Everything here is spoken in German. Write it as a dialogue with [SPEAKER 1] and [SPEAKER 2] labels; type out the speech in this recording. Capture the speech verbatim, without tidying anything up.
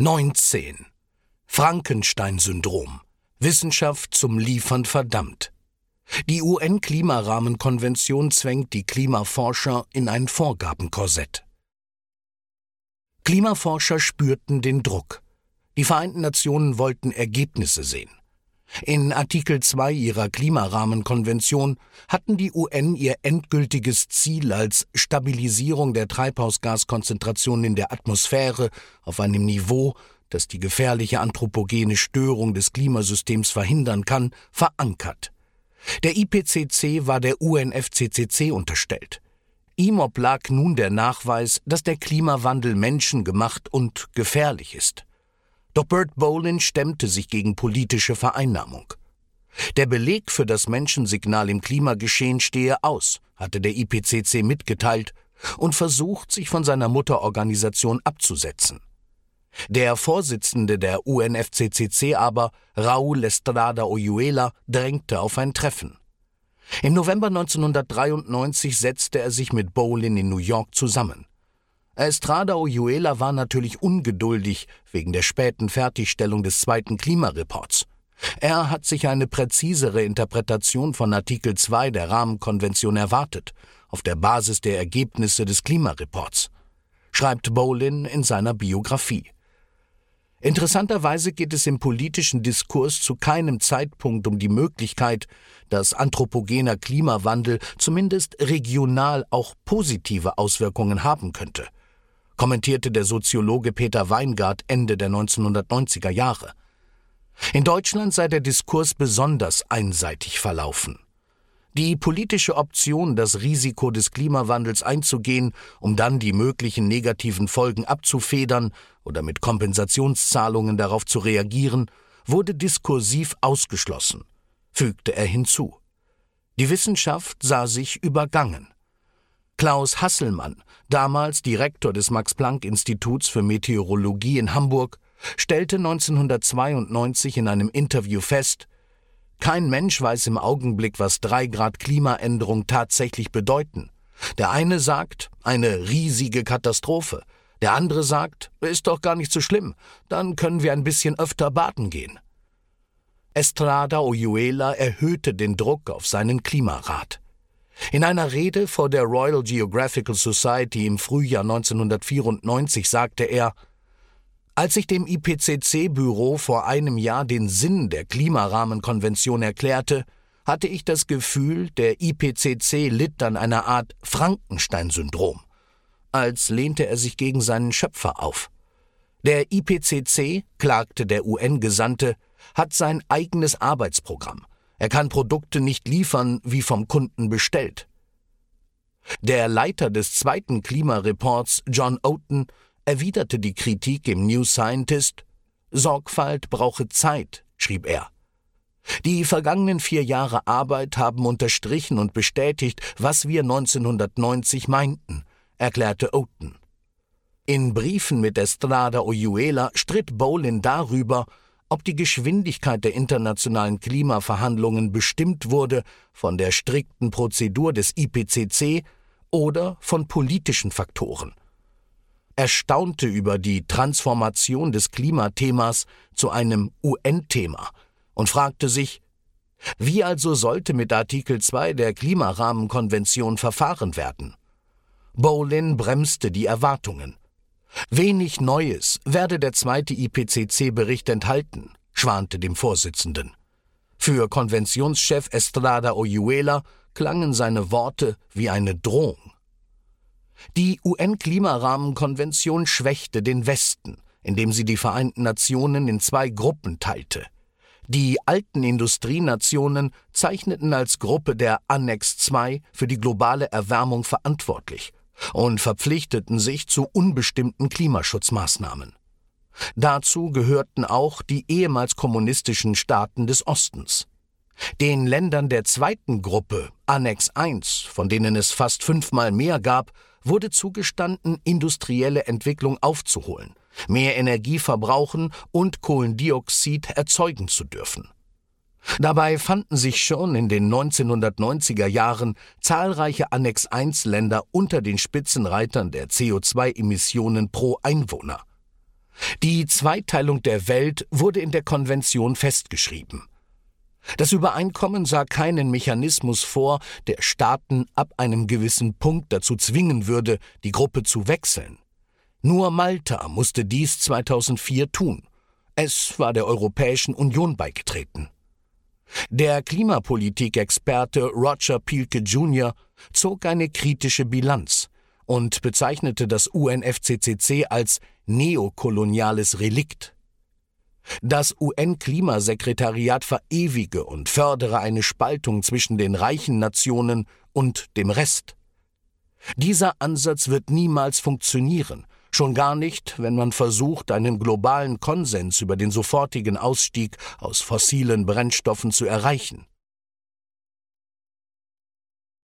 [SPEAKER 1] neunzehn. Frankenstein-Syndrom. Wissenschaft zum Liefern verdammt. Die U N-Klimarahmenkonvention zwängt die Klimaforscher in ein Vorgabenkorsett. Klimaforscher spürten den Druck. Die Vereinten Nationen wollten Ergebnisse sehen. In Artikel zwei ihrer Klimarahmenkonvention hatten die U N ihr endgültiges Ziel als Stabilisierung der Treibhausgaskonzentration in der Atmosphäre auf einem Niveau, das die gefährliche anthropogene Störung des Klimasystems verhindern kann, verankert. Der I P C C war der U N F C C C unterstellt. Ihm oblag nun der Nachweis, dass der Klimawandel menschengemacht und gefährlich ist. Doch Bert Bolin stemmte sich gegen politische Vereinnahmung. Der Beleg für das Menschensignal im Klimageschehen stehe aus, hatte der I P C C mitgeteilt und versucht, sich von seiner Mutterorganisation abzusetzen. Der Vorsitzende der U N F C C C aber, Raúl Estrada Oyuela, drängte auf ein Treffen. Im November neunzehnhundertdreiundneunzig setzte er sich mit Bolin in New York zusammen. Estrada Oyuela war natürlich ungeduldig wegen der späten Fertigstellung des zweiten Klimareports. Er hat sich eine präzisere Interpretation von Artikel zwei der Rahmenkonvention erwartet, auf der Basis der Ergebnisse des Klimareports, schreibt Bolin in seiner Biografie. Interessanterweise geht es im politischen Diskurs zu keinem Zeitpunkt um die Möglichkeit, dass anthropogener Klimawandel zumindest regional auch positive Auswirkungen haben könnte, kommentierte der Soziologe Peter Weingart Ende der neunzehnhundertneunziger Jahre. In Deutschland sei der Diskurs besonders einseitig verlaufen. Die politische Option, das Risiko des Klimawandels einzugehen, um dann die möglichen negativen Folgen abzufedern oder mit Kompensationszahlungen darauf zu reagieren, wurde diskursiv ausgeschlossen, fügte er hinzu. Die Wissenschaft sah sich übergangen. Klaus Hasselmann, damals Direktor des Max-Planck-Instituts für Meteorologie in Hamburg, stellte neunzehnhundertzweiundneunzig in einem Interview fest: Kein Mensch weiß im Augenblick, was drei Grad Klimaänderung tatsächlich bedeuten. Der eine sagt, eine riesige Katastrophe. Der andere sagt, ist doch gar nicht so schlimm, dann können wir ein bisschen öfter baden gehen. Estrada Oyuela erhöhte den Druck auf seinen Klimarat. In einer Rede vor der Royal Geographical Society im Frühjahr neunzehnhundertvierundneunzig sagte er: Als ich dem I P C C-Büro vor einem Jahr den Sinn der Klimarahmenkonvention erklärte, hatte ich das Gefühl, der I P C C litt an einer Art Frankenstein-Syndrom. Als lehnte er sich gegen seinen Schöpfer auf. Der I P C C, klagte der U N-Gesandte, hat sein eigenes Arbeitsprogramm. Er kann Produkte nicht liefern, wie vom Kunden bestellt. Der Leiter des zweiten Klimareports, John Oaten, erwiderte die Kritik im New Scientist: Sorgfalt brauche Zeit, schrieb er. Die vergangenen vier Jahre Arbeit haben unterstrichen und bestätigt, was wir neunzehnhundertneunzig meinten, erklärte Oaten. In Briefen mit Estrada Oyuela stritt Bolin darüber, ob die Geschwindigkeit der internationalen Klimaverhandlungen bestimmt wurde von der strikten Prozedur des I P C C oder von politischen Faktoren. Er staunte über die Transformation des Klimathemas zu einem U N-Thema und fragte sich, wie also sollte mit Artikel zwei der Klimarahmenkonvention verfahren werden? Bolin bremste die Erwartungen. Wenig Neues werde der zweite I P C C-Bericht enthalten, schwante dem Vorsitzenden. Für Konventionschef Estrada Oyuela klangen seine Worte wie eine Drohung. Die U N-Klimarahmenkonvention schwächte den Westen, indem sie die Vereinten Nationen in zwei Gruppen teilte. Die alten Industrienationen zeichneten als Gruppe der Annex zwei für die globale Erwärmung verantwortlich und verpflichteten sich zu unbestimmten Klimaschutzmaßnahmen. Dazu gehörten auch die ehemals kommunistischen Staaten des Ostens. Den Ländern der zweiten Gruppe, Annex eins, von denen es fast fünfmal mehr gab, wurde zugestanden, industrielle Entwicklung aufzuholen, mehr Energie verbrauchen und Kohlendioxid erzeugen zu dürfen. Dabei fanden sich schon in den neunzehnhundertneunziger Jahren zahlreiche Annex eins Länder unter den Spitzenreitern der C O zwei Emissionen pro Einwohner. Die Zweiteilung der Welt wurde in der Konvention festgeschrieben. Das Übereinkommen sah keinen Mechanismus vor, der Staaten ab einem gewissen Punkt dazu zwingen würde, die Gruppe zu wechseln. Nur Malta musste dies zweitausendvier tun. Es war der Europäischen Union beigetreten. Der Klimapolitik-Experte Roger Pielke Junior zog eine kritische Bilanz und bezeichnete das U N F C C C als neokoloniales Relikt. Das U N-Klimasekretariat verewige und fördere eine Spaltung zwischen den reichen Nationen und dem Rest. Dieser Ansatz wird niemals funktionieren, schon gar nicht, wenn man versucht, einen globalen Konsens über den sofortigen Ausstieg aus fossilen Brennstoffen zu erreichen.